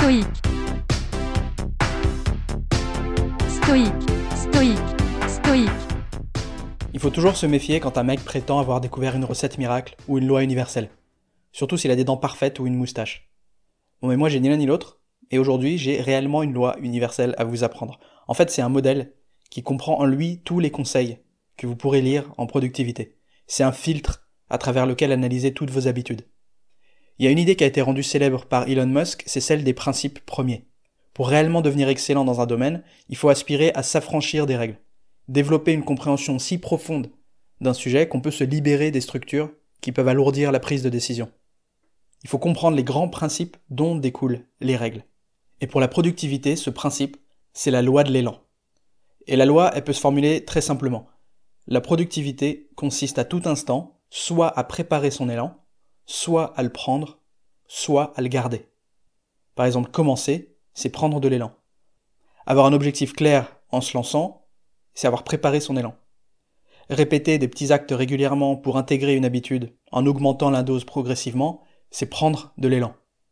Stoïque. Stoïque. Stoïque. Stoïque. Il faut toujours se méfier quand un mec prétend avoir découvert une recette miracle ou une loi universelle. Surtout s'il a des dents parfaites ou une moustache. Bon mais moi j'ai ni l'un ni l'autre, et aujourd'hui j'ai réellement une loi universelle à vous apprendre. En fait c'est un modèle qui comprend en lui tous les conseils que vous pourrez lire en productivité. C'est un filtre à travers lequel analyser toutes vos habitudes. Il y a une idée qui a été rendue célèbre par Elon Musk, c'est celle des principes premiers. Pour réellement devenir excellent dans un domaine, il faut aspirer à s'affranchir des règles. Développer une compréhension si profonde d'un sujet qu'on peut se libérer des structures qui peuvent alourdir la prise de décision. Il faut comprendre les grands principes dont découlent les règles. Et pour la productivité, ce principe, c'est la loi de l'élan. Et la loi, elle peut se formuler très simplement. La productivité consiste à tout instant, soit à préparer son élan, soit à le prendre, soit à le garder. Par exemple, commencer, c'est prendre de l'élan. Avoir un objectif clair en se lançant, c'est avoir préparé son élan. Répéter des petits actes régulièrement pour intégrer une habitude en augmentant la dose progressivement, c'est prendre de l'élan.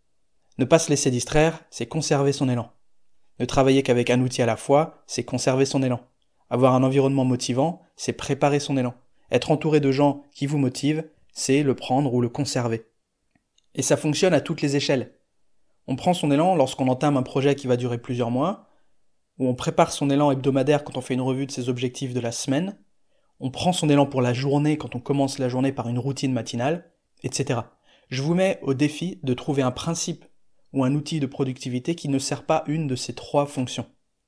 Ne pas se laisser distraire, c'est conserver son élan. Ne travailler qu'avec un outil à la fois, c'est conserver son élan. Avoir un environnement motivant, c'est préparer son élan. Être entouré de gens qui vous motivent, c'est le prendre ou le conserver. Et ça fonctionne à toutes les échelles. On prend son élan lorsqu'on entame un projet qui va durer plusieurs mois, ou on prépare son élan hebdomadaire quand on fait une revue de ses objectifs de la semaine, on prend son élan pour la journée quand on commence la journée par une routine matinale, etc. Je vous mets au défi de trouver un principe ou un outil de productivité qui ne sert pas une de ces trois fonctions.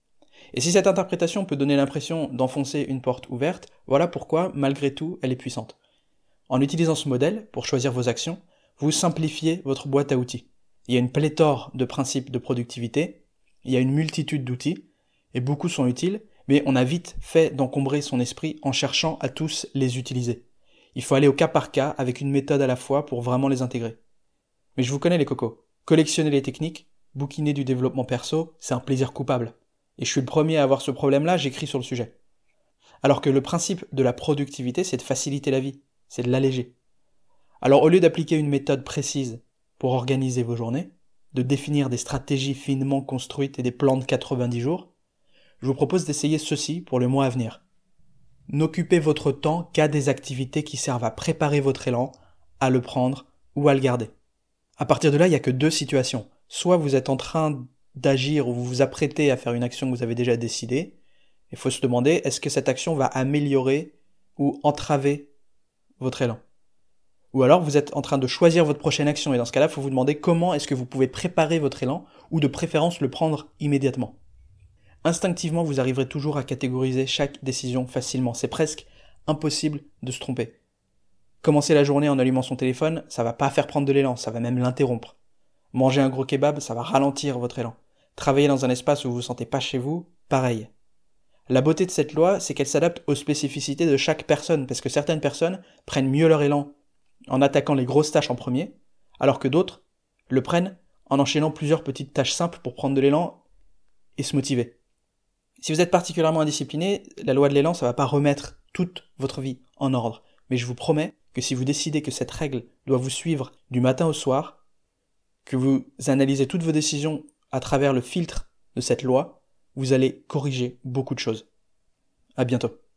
Et si cette interprétation peut donner l'impression d'enfoncer une porte ouverte, voilà pourquoi, malgré tout, elle est puissante. En utilisant ce modèle, pour choisir vos actions, vous simplifiez votre boîte à outils. Il y a une pléthore de principes de productivité, il y a une multitude d'outils, et beaucoup sont utiles, mais on a vite fait d'encombrer son esprit en cherchant à tous les utiliser. Il faut aller au cas par cas avec une méthode à la fois pour vraiment les intégrer. Mais je vous connais les cocos. Collectionner les techniques, bouquiner du développement perso, c'est un plaisir coupable. Et je suis le premier à avoir ce problème-là, j'écris sur le sujet. Alors que le principe de la productivité, c'est de faciliter la vie, c'est de l'alléger. Alors au lieu d'appliquer une méthode précise pour organiser vos journées, de définir des stratégies finement construites et des plans de 90 jours, je vous propose d'essayer ceci pour le mois à venir. N'occupez votre temps qu'à des activités qui servent à préparer votre élan, à le prendre ou à le garder. À partir de là, il n'y a que deux situations. Soit vous êtes en train d'agir ou vous vous apprêtez à faire une action que vous avez déjà décidée. Il faut se demander, est-ce que cette action va améliorer ou entraver votre élan ? Ou alors vous êtes en train de choisir votre prochaine action et dans ce cas-là, il faut vous demander comment est-ce que vous pouvez préparer votre élan ou de préférence le prendre immédiatement. Instinctivement, vous arriverez toujours à catégoriser chaque décision facilement. C'est presque impossible de se tromper. Commencer la journée en allumant son téléphone, ça va pas faire prendre de l'élan, ça va même l'interrompre. Manger un gros kebab, ça va ralentir votre élan. Travailler dans un espace où vous vous sentez pas chez vous, pareil. La beauté de cette loi, c'est qu'elle s'adapte aux spécificités de chaque personne, parce que certaines personnes prennent mieux leur élan en attaquant les grosses tâches en premier, alors que d'autres le prennent en enchaînant plusieurs petites tâches simples pour prendre de l'élan et se motiver. Si vous êtes particulièrement indiscipliné, la loi de l'élan, ça va pas remettre toute votre vie en ordre. Mais je vous promets que si vous décidez que cette règle doit vous suivre du matin au soir, que vous analysez toutes vos décisions à travers le filtre de cette loi, vous allez corriger beaucoup de choses. À bientôt.